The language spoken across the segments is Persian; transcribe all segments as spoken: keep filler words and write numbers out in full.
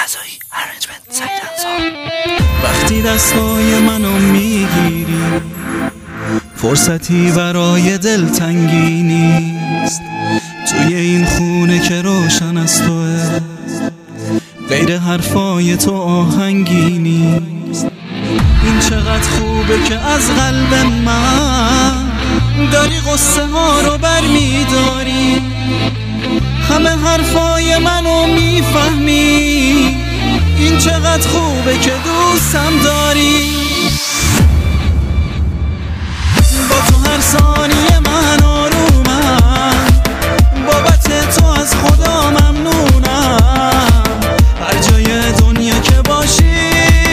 غذایی ارنجمنت سعید انصار. وقتی دستای منو میگیری فرصتی برای دلتنگی نیست، توی این خونه که روشن از توه غیر حرفای تو آهنگی نیست. این چقدر خوبه که از قلب من داری قصه ها رو برمیداری، همه حرفای منو میفهمی، این چقدر خوبه که دوستم داری. با تو هر ثانیه من آرومم، بابت تو از خدا ممنونم، هر جای دنیا که باشی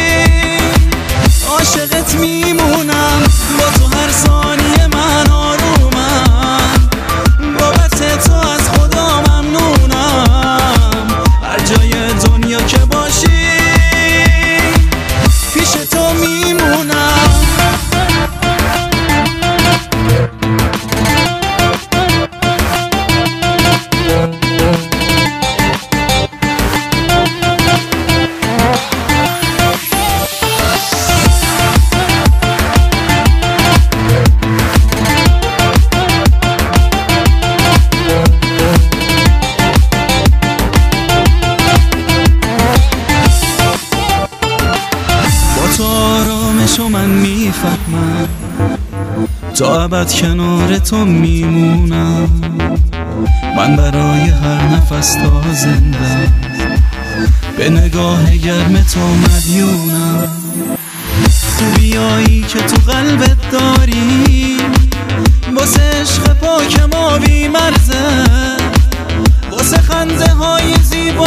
عاشقت میمونم. با تو هر ثانیه من آرومم، بابت تو از خدا ممنونم، هر جای دنیا که باشی پیش تو میمونم. آرامشو من میفهمم، تا ابد کنار تو میمونم، من برای هر نفس تا زنده به نگاه گرم تو مدیونم. خوبیایی که تو قلبت داری واسه عشق پاک ما بی مرزه، واسه خنده های زیبا